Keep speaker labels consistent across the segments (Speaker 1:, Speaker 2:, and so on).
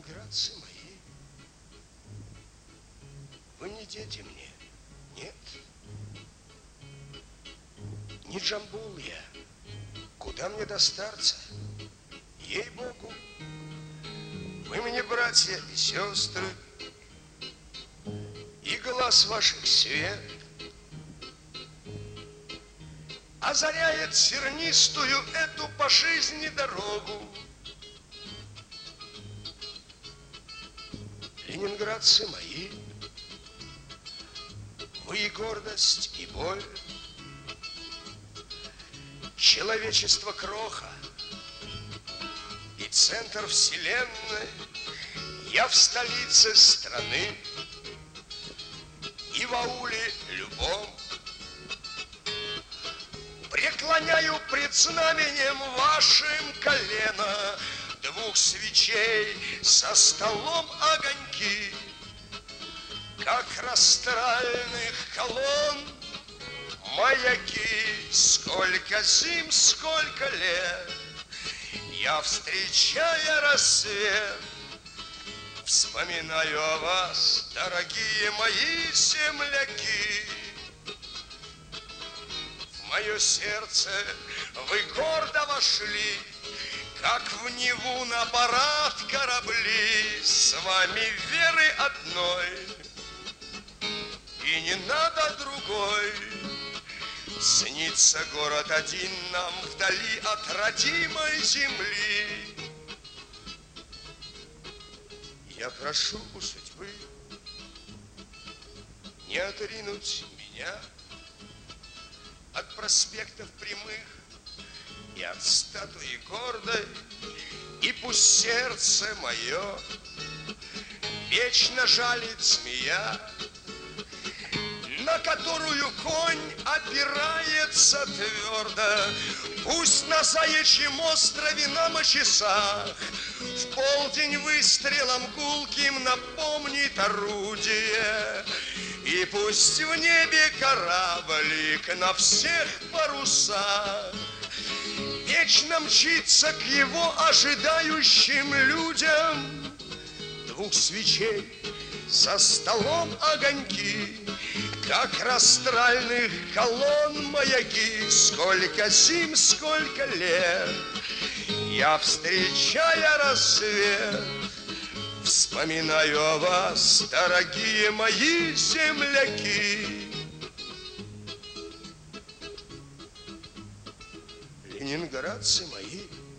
Speaker 1: Ленинградцы мои, вы не дети мне, нет. Не Джамбул я, куда мне до старца, ей-богу. Вы мне братья и сестры, и глаз ваших свет озаряет сернистую эту по жизни дорогу. Ленинградцы мои, вы и гордость, и боль, человечество кроха и центр вселенной. Я в столице страны и в ауле любом преклоняю пред знаменем вашим колено. Двух свечей со столом огоньки, как растральных колонн маяки. Сколько зим, сколько лет я, встречая рассвет, вспоминаю о вас, дорогие мои земляки. В мое сердце вы гордо вошли, как в Неву на парад корабли. С вами веры одной, и не надо другой. Снится город один нам вдали от родимой земли. Я прошу у судьбы не отринуть меня от проспектов прямых и от статуи гордой, и пусть сердце мое вечно жалит змея, на которую конь опирается твердо. Пусть на заячьем острове нам о часах в полдень выстрелом гулким напомнит орудие. И пусть в небе кораблик на всех парусах вечно мчится к его ожидающим людям. Двух свечей со столом огоньки, как растральных колонн маяки. Сколько зим, сколько лет я, встречая рассвет, вспоминаю о вас, дорогие мои земляки. Ленинградцы мои,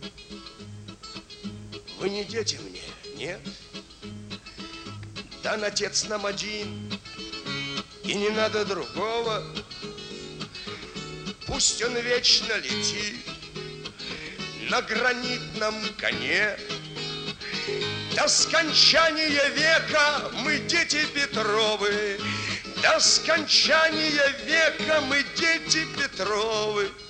Speaker 1: вы не дети мне, нет. Дан отец нам один, и не надо другого. Пусть он вечно летит на гранитном коне. До скончания века мы дети Петровы, до скончания века мы дети Петровы.